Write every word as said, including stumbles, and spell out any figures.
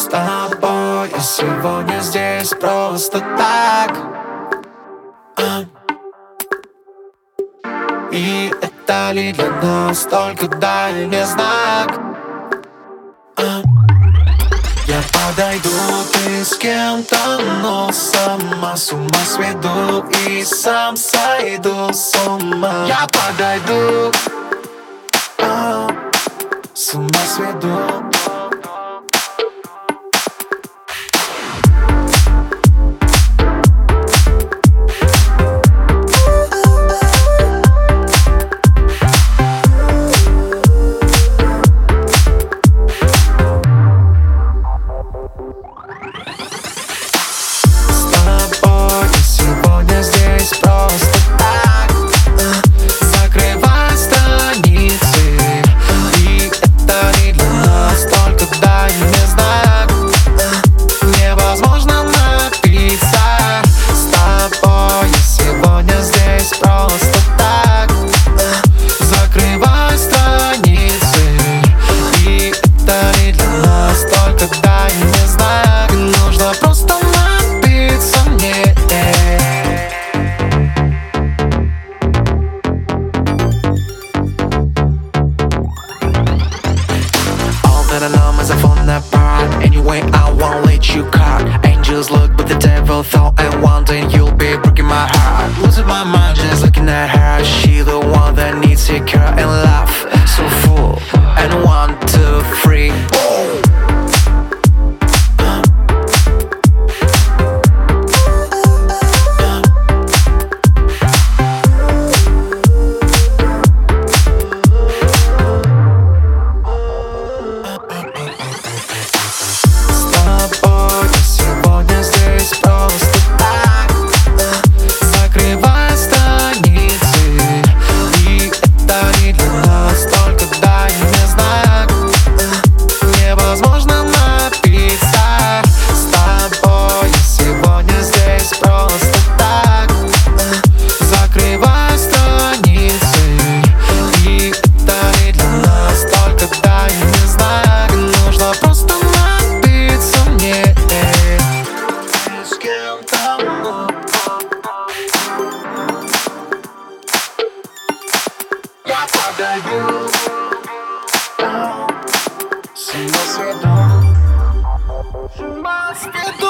тобой. Я сегодня здесь просто так. а. И это ли для нас только дальний знак? а. Я подойду, ты с кем-то, но сама с ума сведу и сам сойду с ума. Я подойду, а, с ума сведу. Anyway, I won't let you cut. Angels look, but the devil thought, and one day you'll be breaking my heart. Losing my mind just looking at her. She the one that needs to care and laugh. So full. And one, two, three, boom. She must be